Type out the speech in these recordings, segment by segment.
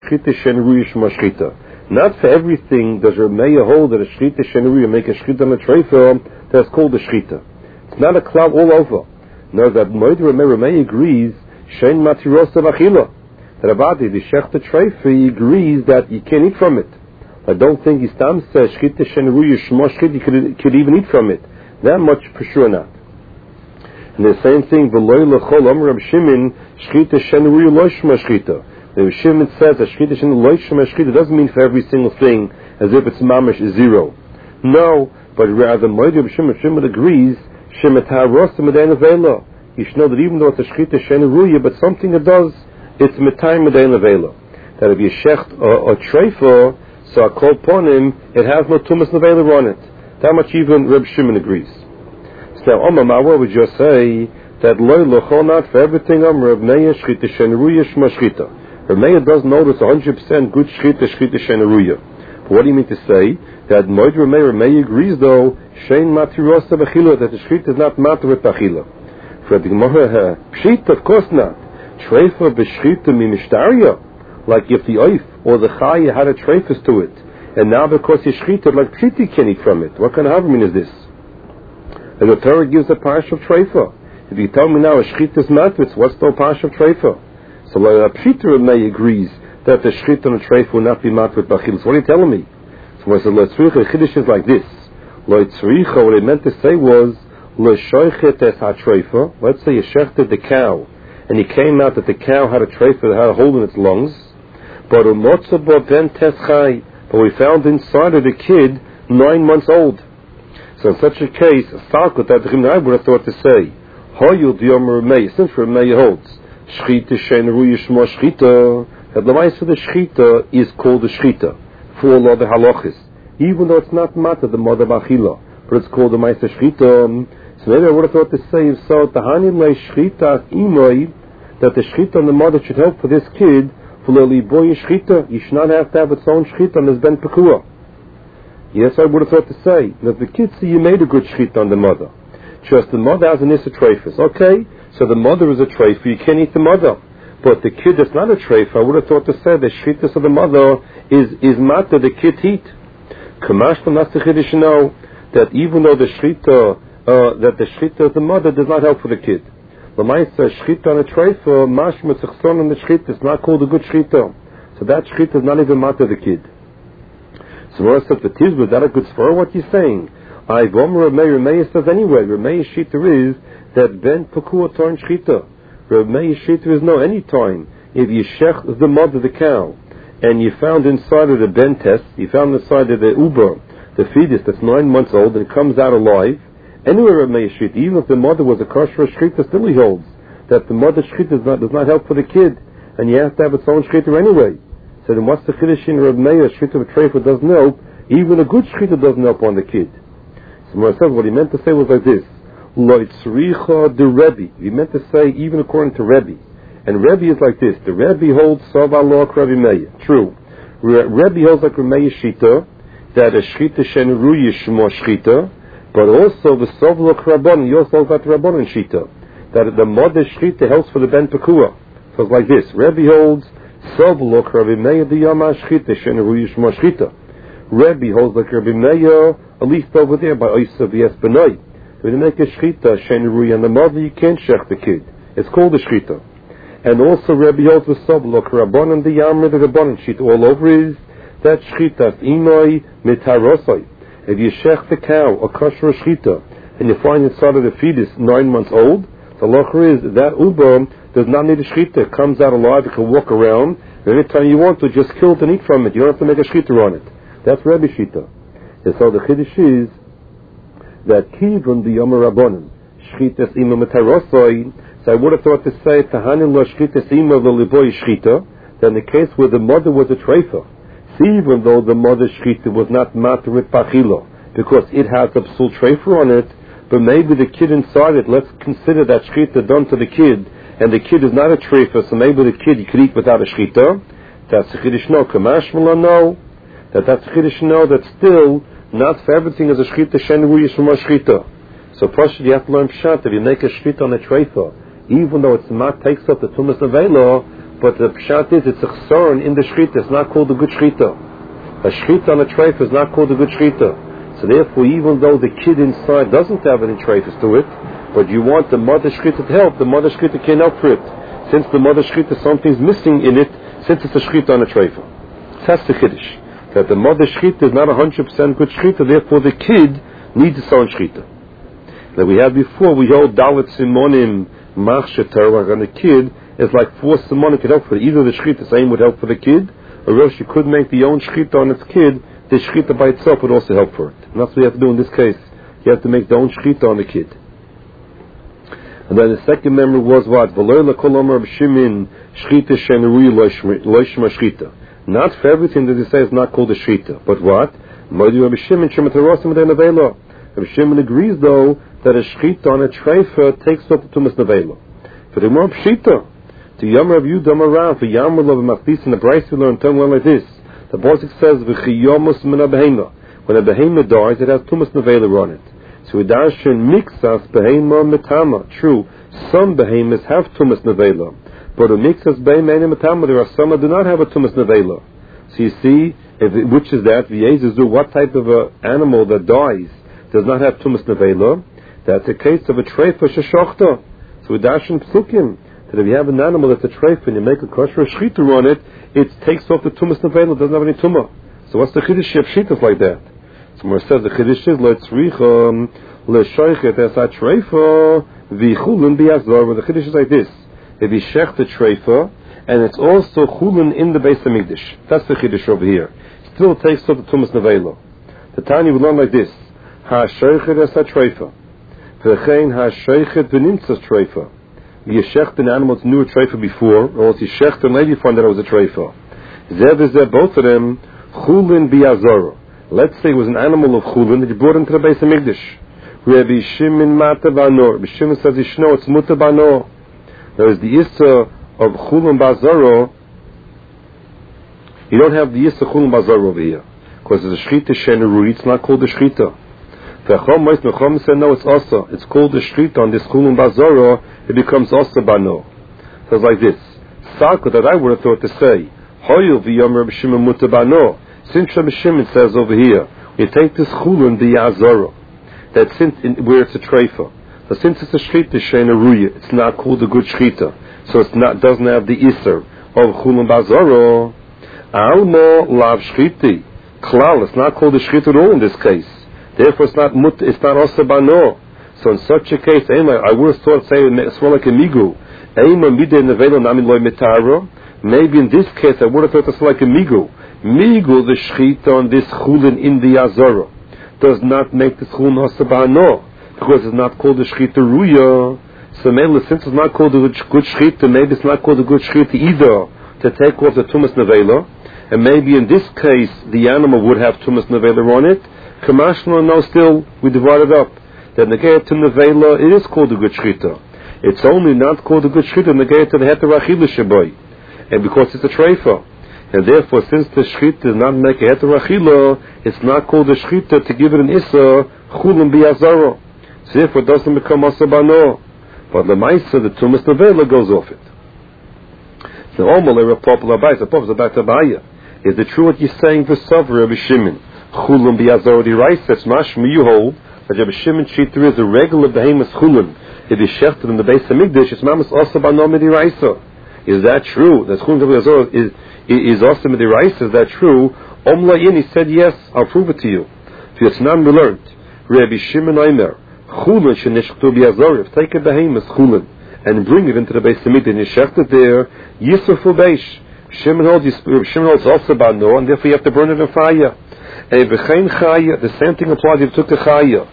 Shchita Sheneruya Shema Shchita. Not for everything does Rameya hold that a Shchita Sheneruya make a Shchita on a treifa that's called a Shchita. It's not a cloud all over. No, that Rameya agrees Shein Matirosa Vachila. That Abadi, the Shechta treifa, he agrees that you can't eat from it. I don't think Istam says Shchita Sheneruya Shema Shchita you could even eat from it. That much for sure not. And the same thing, V'loy L'chol Amr Rab Shimon Shchita Sheneruya Lo Shema Shchita. The Shimon says that Shchita Sheneruya Lo Shema Shchita doesn't mean for every single thing as if it's mamash zero. No, but rather Moed Rab Shimon agrees Shemetah Rosa Medayin Avela. You should know that even though it's a Shchita Sheneruya, but something it does, it's Metayim Medayin Avela. That if you shecht or treifa, so I call upon him, it has no tumas nevela on it. That much even Reb Shimon agrees. So now, Omar would just say that loy lochol not for everything Reb Meir Shchita Sheneruya Shema Shchita. Reb Meir does notice 100% good Shchita Sheneruya. But what do you mean to say? That Moed Reb Meir agrees though, Shein Matirosa B'chila, that the Shchita is not matter with B'chila. For the Gemara, Pshita, of course not. Treifa b'shchita mi-mishtaria. Like if the oif or the chaya had a treifas to it, and now because you shchita, like pshita you can't eat from it. What kind of havamina is this? And the Torah gives a partial treifa. If you tell me now a shchita is matvitz, what's the partial treifa? So like Pshita May agrees that the shchita and the treifa will not be matvit b'chil. So what are you telling me? So when I said lo tzricha, the chiddush is like this. Lo tzricha, what I meant to say was lo shoichet es ha-treifa. Let's say you shechted the cow, and it came out that the cow had a treifa that had a hole in its lungs. But we found inside of the kid 9 months old. So in such a case, Salkut that the Chimnai would have thought to say, Hoyul Diyom Ramey, since Ramey holds, Shchita Sheneruya Shema Shchita, that the mice of the Shchita is called the Shchita, for all other halachis. Even though it's not Mata, the mother of Achila, but it's called the mice of Shchita. So maybe I would have thought to say, so Tahani Le Shchita Imoi, that the Shchita and the mother should help for this kid. You should not have to have its own shchita on this ben pekua. Yes, I would have thought to say that the kid see you made a good shchita on the mother. Just the mother has an issa treifus. Okay, so the mother is a treifa, you can't eat the mother. But the kid that's not a treifa, I would have thought to say the shchitas of the mother is matter the kid eat. Kamash l'nasachid know that even though the shchita of the mother does not help for the kid. The Lamaisa shchita on a treifa, mashma tzachson on the shchita, it's not called a good shchita. So that shchita is not even matter the kid. So when I said the tizba, is that a good spur? What you're saying? I gomer Rameir says anyway. Rameir shita is that ben pekua torn shchita. Rameir shita is no any time if you shech the mother of the cow and you found inside of the ben test, you found inside of the uber, the fetus that's 9 months old and it comes out alive. Anywhere Rameir shita, even if the mother was a kosher shchita, still he holds that the mother shchita does not help for the kid, and you have to have its own shchita anyway. So then what's the chiddush in Rameir? Shchita of a treifa doesn't help. Even a good shchita doesn't help on the kid. So what he meant to say was like this: Lo tzricha de Rebbe. He meant to say even according to Rebbe, and Rebbe is like this. The Rebbe holds Savalok Rebbe Meir. True. Rebbe holds like Rameir shita that a shchita sheneruya shmo shchita. But also the Sovlok Rabban, you also got the Rabbanon Shita, that the mother Shita helps for the Ben Pekua. So it's like this: Rebbe holds Sovlok Rabbi Meir the Yama Shita Sheneruya Shema Shita. Rebbe holds like Rabbi Meir, at least over there by Oisa v'Yes Benoi. When you make a Shita Sheneruya and the mother, you can't shech the kid. It's called a Shita. And also Rebbe holds the Sovlok Rabbanon the Yama the Rabbanon Shita. All over is that Shita Imoi Mitarosoi. If you shech the cow, a kosher shchita, and you find inside of the fetus 9 months old, the locher is that uber does not need a shchita. It comes out alive, it can walk around, and anytime you want to, just kill it and eat from it. You don't have to make a shchita on it. That's Rebbe shita. And so the chiddush is that kivun the yomer rabbanon shchitas ima metarosoi. So I would have thought to say tahanin lo shchitas ima v'liboy shchita. That in the case where the mother was a treifa, even though the mother's shchita was not matrit pachila, because it has a psul treifa on it, but maybe the kid inside it, let's consider that shchita done to the kid, and the kid is not a treifa, so maybe the kid you could eat without a shchita. That's a chiddush no. Kamash mala no. That's a chiddush no. That still not for everything is a shchita sheneruya shema shchita. So first you have to learn pshat. If you make a shchita on a treifa, even though it's not takes up the tumas nevela, But the pshat is, it's a chsaron in the shchita. It's not called a good shchita. A shchita on a treifa is not called a good shchita. So therefore, even though the kid inside doesn't have any treifas to it, but you want the mother shchita to help, the mother shchita can't help for it. Since the mother shchita, something's missing in it, since it's a shchita on a treifa. That's the chiddush. That the mother shchita is not 100% good shchita, therefore the kid needs its own shchita. That we had before, we hold dalet simonim machsheter, and the kid is like 4 simonim could help for it. Either the shchita same would help for the kid, or else you could make the own shchita on its kid, the shchita by itself would also help for it. And that's what you have to do in this case. You have to make the own shchita on the kid. And then the second memory was what? Not for everything that they say is not called a shchita. But what? Rabbi Shimon agrees though that a shchita on a treifa takes up the tumas nevela. For the more pshita, to Yom Rav Yudam Arav, for Yom Rav Machlis in the Bryce we learn term well like this. The Pasuk says, "V'chiyomus min behema." When a behema dies, it has tumas nevela on it. So we darshan mixas behema metama. True, some behemoths have tumas nevela, but a mixas behema metama, there are some that do not have a tumas nevela. So you see, which is that? V'yezizu, what type of a animal that dies does not have tumas nevela? That's a case of a treifa sheshachta. So we darshan psukim that if you have an animal that's a treifa and you make a kosher shchita on it, it takes off the tumas nevela, it doesn't have any tumah. So what's the chiddush of shitas like that? So where it says the chiddush is le'tzricha le'shoichet es ha-treifa v'chulin bi'azor. Where the chiddush is like this: if you shech the treifa and it's also chulin in the Beis Hamikdash. That's the chiddush over here. Still takes off the tumas nevela. The Tanya would learn like this: ha-shoichet es ha-treifa v'chein ha-shoichet v'nimtzas treifa. You shecht an animal that knew a treifa before, or else you shecht and later you find that it was a treifa. Zeh, both of them chulin bi'azor. Let's say it was an animal of chulin that you brought into the Beis Hamikdash. Rabbi Shimon mata bano. Rabbi Shimon says yishno it's muta bano. There is the issa of chulin ba'azoro. You don't have the issa chulin ba'azoro over here because it's a shchita shenerui. It's not called a shchita. V'chom said no, it's also. It's called a shchita on this chulin ba'azoro. It becomes also bano. So it's like this. Salka that I would have thought to say hoyul v'yom Rabbi Shimon muta bano. Since Rabbi Shimon says over here, you take this chulin bi'azoro, that since where it's a treifa, but since it's a shchita she'enaruya, it's not called a good shchita, so it's not doesn't have the iser of chulin ba'azoro. Almo lav shchiti klal, it's not called a shchita at all in this case. Therefore, it's not also bano. So in such a case, I would have thought say it's more like a migu. Maybe in this case, I would have thought it's like a migu. Migu, the shchita on this chulin in the azara, does not make this chulin hasabano, because it's not called the shchita ruya. So maybe since it's not called a good shchita, maybe it's not called a good shchita either to take off the tumas nevela. And maybe in this case, the animal would have tumas nevela on it. Kamashno, no, still we divide it up. That negayat to nevela, it is called a good shchita. It's only not called a good shchita negayat to the heter achila shabai, and because it's a treifa. And therefore, since the shchita does not make a heter achila, it's not called a shchita to give it an issa chulin bi'azaro. So therefore, it doesn't become asabano. But the ma'isa, the tumas nevela goes off it. So omale repopula ba'is, the prophet about Abaya. Is it true what you're saying for Savra Rabbi Shimon? Chulin bi'azaro diraisa. That's mashma you hold that Rabbi Shimon shita is a regular behemoth chulin. If you shechted in the Beis Hamikdash, it's mamas asabano midiraisa. Is that true? That chulin bi'azaro is also midiraisa. Is that true? Omlayin, he said yes. I'll prove it to you. Vietnam we learned. Rabbi Shimon Aimer chulin shenishchtu bi'azaro. Take a behemoth chulin and bring it into the Beis Hamikdash and you shecht it there. Yisufu beish. Shimon holds also bano, and therefore you have to burn it in fire. The same thing applies if you took a chaya,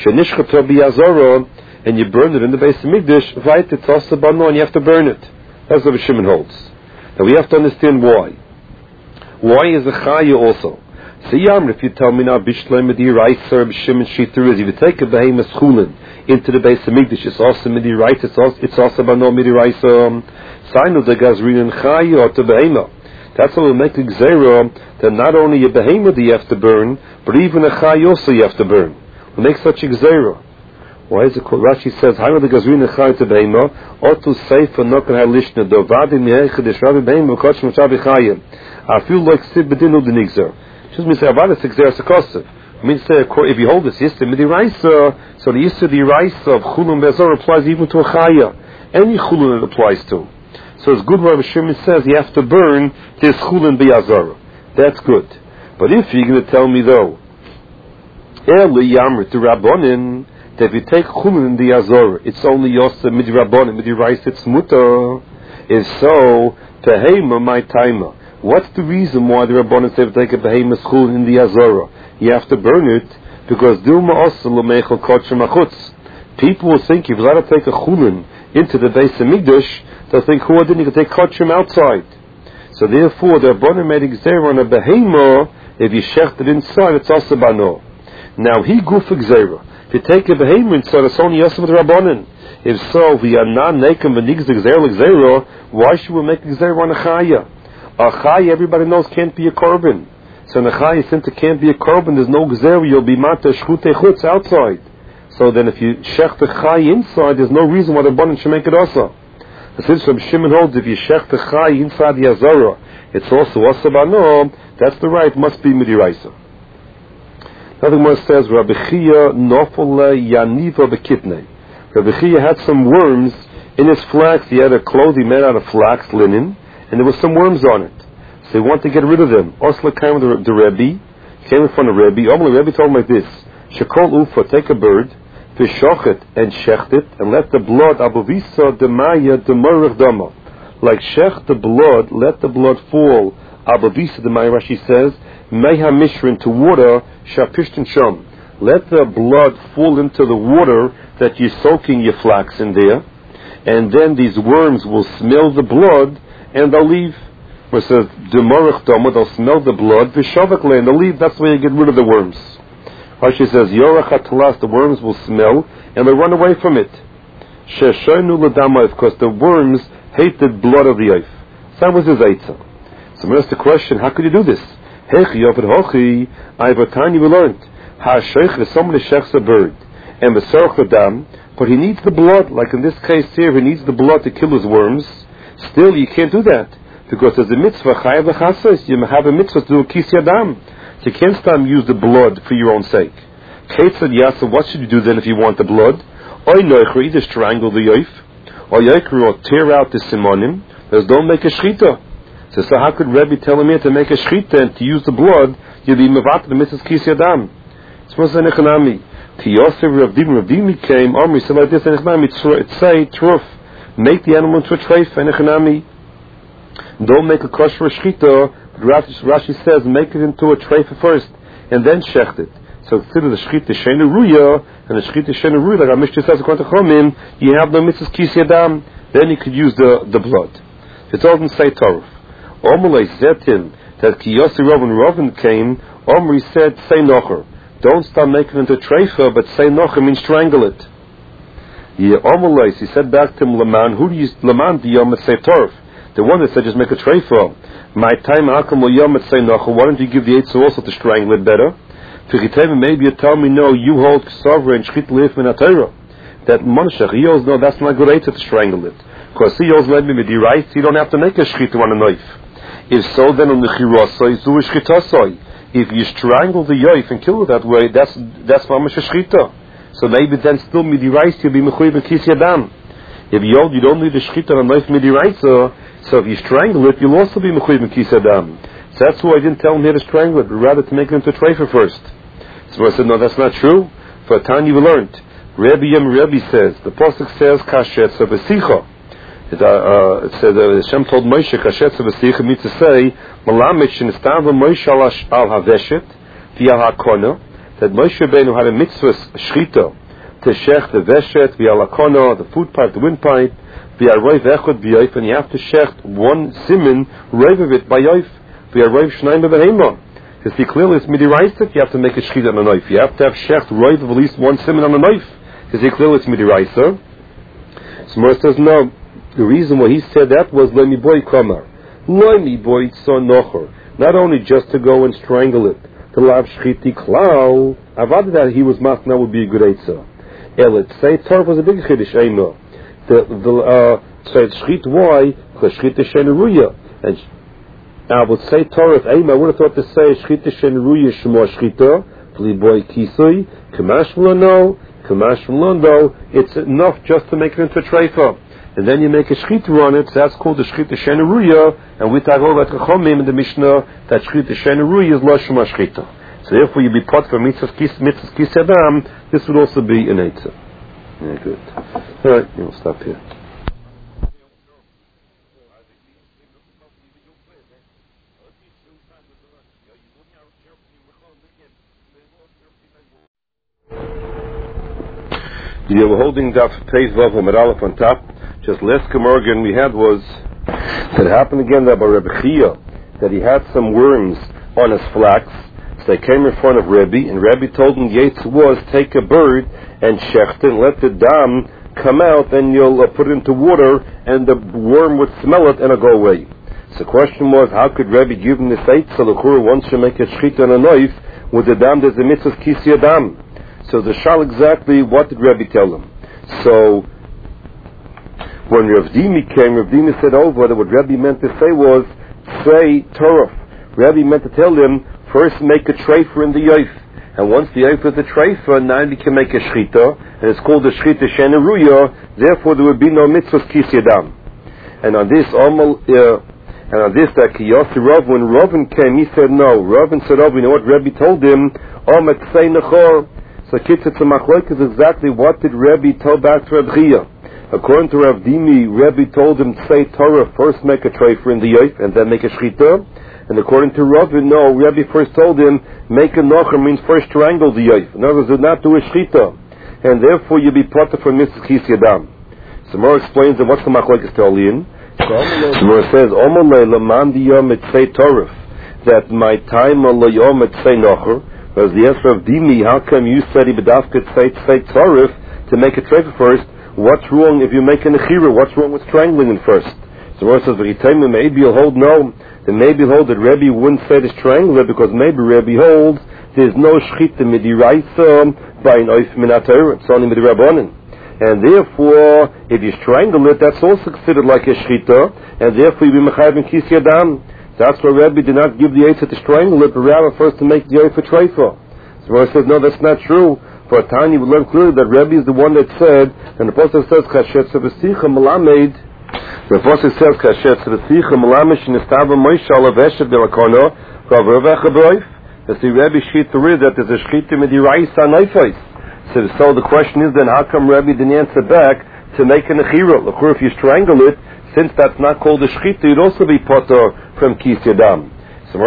and you burn it in the Beis Hamikdash, right? It's also bano, and you have to burn it. That's what Shimon holds. Now we have to understand why. Why is a chaya also? So if you tell me now, Bishleim Midiraisa, Shimon Shita is, if you take a behemoth chulin into the Beis Hamikdash, it's also Midiraisa, it's also bano Midiraisa. Sign of the Gazrin and chaya or to behemoth. That's what will make a gzera that not only a behemoth you have to burn, but even a chai also you have to burn. We'll make such a gzera. Why is it called? Rashi says, "Hayma the gazrina chayt beima, otu seifa nokar halishna dovadi miheicha deshrabi beima v'kosh m'shabi chayim." I feel like sib bedinu denigzer. Just means avada sixer sekosef. Means if you hold this yisra midiraisa, so the yisra diraisa of chulun be'azor applies even to a chaya. Any chulun it applies to. So it's good. Rabbi Shimon says you have to burn this chulun be'azor. That's good. But if you're going to tell me though, Eli yamr to rabbonin, that if you take chulun in the azor, it's only yosa midirabbonin, midiraisa it's muta. If so, tehema my timer. What's the reason why the rabbonin say take a behemoth chulun in the azora? You have to burn it because people will think if you let to take a chulun into the base of Mikdash, they'll think who didn't you can take kachrim outside. So therefore, the rabbonin made gzeira on a behemoth. If you shecht it inside, it's also bano. Now he guf gzeira. If you take a behemoth inside, it's only yosef with the rabbonin. If so, we are not naked v'nigz gzeira. Why should we make gzeira on a chaya? A chaya, everybody knows, can't be a korban. So in a chaya, since it can't be a korban, there's no gzeira. You'll be mata shchutei chutz outside. So then, if you shech the chaya inside, there's no reason why the rabbanon should make it also. Since Rabbi Shimon holds, if you shech the chaya inside the azara, it's also asabano. That's the right. Must be midiraisa. Another one says, Rabbi Chia nofole yaniva bekitnei. Rabbi Chia had some worms in his flax. He had a clothing made out of flax linen, and there was some worms on it. So he wanted to get rid of them. Osla came with the Rebbe. He came in front of Rebbe. The Rebbe told him like this: Shekol ufa, take a bird, fishoch it and shecht it, and let the blood abuvisa demaya demorich dama. Like shech the blood, let the blood fall. Abuvisa demaya, Rashi says, meha mishrin to water shapishtin sham. Let the blood fall into the water that you're soaking your flax in there, and then these worms will smell the blood and they'll leave. Where it says demorich dama, they'll smell the blood. Vishavak and they'll leave. That's where you get rid of the worms. Rashi says, Yorach hatalas, the worms will smell, and they'll run away from it. Sheshaynu l'dama, because the worms hated blood of the earth. So that was his eitzah. So we ask the question, how could you do this? Hechi yovad hochi, Ivatani we learned. Ha'asheich is someone who shechs a bird, and v'serach l'dam, but he needs the blood, like in this case here, he needs the blood to kill his worms. Still, you can't do that, because there's a mitzvah, chayav v'chasas, you have a mitzvah to do a kis yadam. You can't use the blood for your own sake. Kate said, Yasa, what should you do then if you want the blood? Or either strangle the yoif, or tear out the simonim. There's don't make a shchita. So how could Rebbe tell him here to make a shchita and to use the blood? You'll be mevat the mitzvah kis yadam. It's what's an echanami. To Yosef Ravdim came, Omri said like this, an echanami, it's say, truf, make the animal into a treif, an echanami. Don't make a kosher shchita. Rashi says, make it into a treifa first, and then shecht it. So consider the shchita shena ruya, and the shchita shena ruya, like our Mishnah says, according to Chomim, you have no mitzvahs kis yadam, then you could use the blood. It doesn't say toruf. Omrei zetim, that ki Yossi Rovin came, Omri said, say nocher. Don't start making it into treifa, but say nocher means strangle it. Omrei, he said back to him, Laman, who do you, Laman, the Yom say toruf? The one that said just make a treifa. My time, why don't you give the eitzah also to strangle it better? Maybe you tell me, no, you hold ksavra and shchit leif min ha-Torah. That monshach, he knows, no, that's not good eitzah to strangle it. Because he knows maybe with the right, you don't have to make a shchita on a knife. If so, then on the chirasai, so is shchitasai. If you strangle the yoif and kill it that way, that's mamash a shchita. So maybe then still midi rice, you'll be mechuyev and kis yadam. If you hold, you don't need a shchita on a knife midi rice, so if you strangle it, you'll also be mechuyev and kis yadam. So that's why I didn't tell him here to strangle it, but rather to make it into a treifa first. So I said, no, that's not true. For a time you learned. Rebbe says, the Pasuk says, kashetza v'sicha. It says, Hashem told Moshe, kashetza v'sicha, means to say, Malamit shenistan v'Moshe al haveshet, v'al hakona, that Moshe Rabbeinu had a mitzvah shchita, to shech the veshet, v'al hakona, the food pipe, the windpipe, v'al roiv echod b'yoif, and you have to shecht one simin, roiv of it by yoif, v'al roiv shnaim b'behema. To see clearly it's midiraisa, you have to make a shchita on a knife. You have to have shecht roiv of at least one simin on a knife. To see clearly it's midiraisa. Smur says no. The reason why he said that was Lemi boy kamar. Lemi boy son nocher. Not only just to go and strangle it, to lav shchiti klau. Avad that he was masna would be a good eitzah. Elit say Torah was a big chiddush Eima. So it's shchit why? Because shchit is sheneruya. And I would say Torah Eima. I would have thought to say shchit is sheneruya shmo shchita v'liboy kisui kamash v'lano kamash v'lando. It's enough just to make it into a treifa. And then you make a shchita on it, so that's called the shchita sheneruya, and we talk about Chachomim in the Mishnah that shchita sheneruya is lo shema shchita. So therefore you be pot for mitzvahs kis adam, this would also be an eitzah. Yeah, good. Alright, we'll stop here. Yeah, we're holding Daf Pei Vav Amud Aleph on top. Just last Gemara we had was that it happened again that by Rebbe Chia that he had some worms on his flax. So they came in front of Rebbe, and Rebbe told him the Yates was take a bird and shecht it and let the dam come out, and you'll put it into water, and the worm would smell it and it'll go away. So the question was, how could Rebbe give him this Yates? So the Chura wants to make a shchita on a knife with the dam. There's a mitzvah kisi dam. So the shal exactly what did Rebbe tell him? So when Rav Dimi came, Rav Dimi said over that what Rebbe meant to say was say Torah. Rebbe meant to tell him first make a treifa in the yoif, and once the yoif is a treifa, now he can make a shchita, and it's called the shchita sheneruya. Therefore, there would be no mitzvahs kis yadam. And on this, that Kiyasi Rav, when Ravin came, he said no. Ravin said, "Oh, you know what Rebbe told him? Omet say nechor." So kitzitz machlok is exactly what did Rebbe tell back to Rav Chia. According to Rav Dimi, Rebbe told him to say Torah, first make a treifa in the yoif, and then make a shchita. And according to Ravin, no, Rebbe first told him make a nocher means first triangle the yoif. In other words, do not do a shchita, and therefore you be potter for mitzvah kis yadam. So Mor explains that what's the machlokes tolin. So Mor says Omalei laman diyom et say Torah, that my time on layom et say nocher. Whereas the answer of Dimi, how come you said Ibadafka say Torah to make a treifa first? What's wrong if you make a nechira? What's wrong with strangling it first? So Mor says, maybe you'll hold no. Then maybe you'll hold that Rebbe wouldn't say to strangle it, because maybe Rebbe holds there's no shchita midiraisa by an oif minator, it's only midirabbanan. And therefore, if you strangle it, that's also considered like a shchita, and therefore you be mechayev in kis yadam. That's why Rebbe did not give the Eitzah to strangle it, but rather first to make the Eitzah for treifa. So Rebbe says, no, that's not true. For Tanya, we learn clearly that Rebbe is the one that said, and the Apostle says, Kashet Sebesicha Malamed, the Apostle says, Kashet Sebesicha Malamed, Shinistava Moshe Alaveshet Belakono, Kavavecha Broif. You see, Rebbe sheet the rid that there's a shchita midiraisa naifais. So the question is then, how come Rebbe didn't answer back to make an echira? Look, if you strangle it, since that's not called a shchita, you'd also be potter from kis yadam.